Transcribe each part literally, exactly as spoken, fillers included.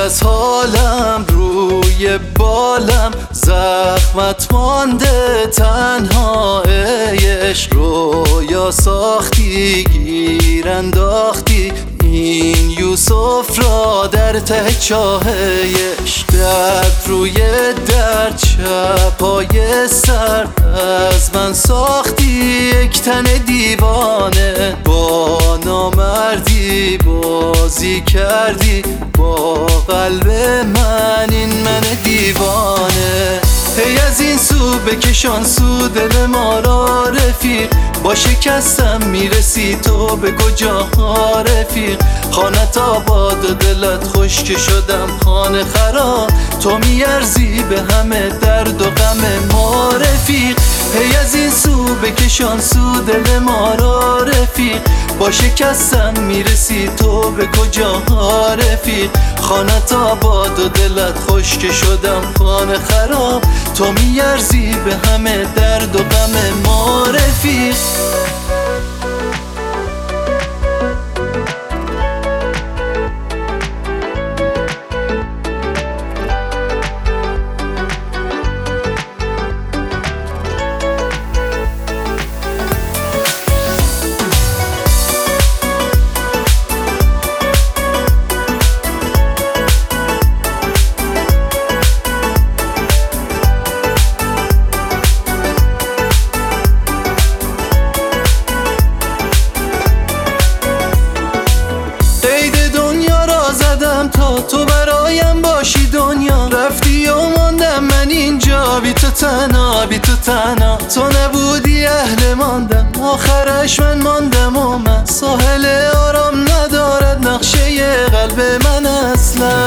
از حالم روی بالم، زخمت مانده تنها عشق. رویا ساختی گیر انداختی این یوسف را در ته چاه عشق. درد روی درد چپای سرد از من ساختی یک تن دیوانه. با نامردی بازی کردی با قلب من، این من دیوانه. هی از این سو بکشان سو دل ما را رفیق، با شکستم میرسی تو به کجا رفیق. خانت آباد و دلت خشک شدم خانه خراب، تو میارزی به همه درد و غم ما رفیق. هی از این سو بکشان سو دل ما را رفیق، با شکستم میرسی تو به کجا رفیق. خانت آباد و دلت خشک شدم خانه خراب، تو میارزی به همه درد و غم ما رفیق. تا تو برایم باشی دنیا، رفتی و ماندم من اینجا بی تو تنها، بی تو تنها. تو نبودی اهل ماندم، آخرش من ماندم و من ساحل آرام ندارد نقشه قلب من اصلا.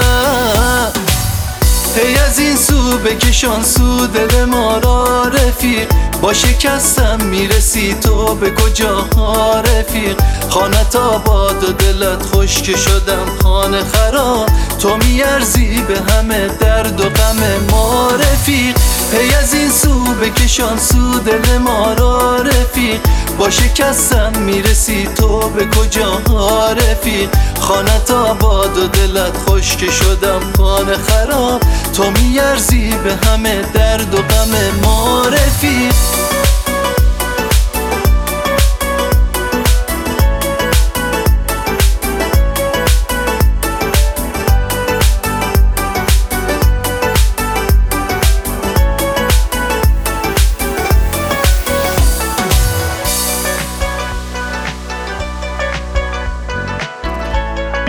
هی از این سو بکشان سو دل ما را رفیق، با شکستم میرسی تو به کجا رفیق. خانت آباد و دلت خشک شدم خانه خراب، تو میارزی به همه درد و غم ما رفیق. هی از این سو بکشان سو دل ما را رفیق، با شکستم میرسی تو به کجا رفیق. خانت آباد و دلت خشک شدم خانه خراب، تو میارزی به همه درد و غم ما رفیق.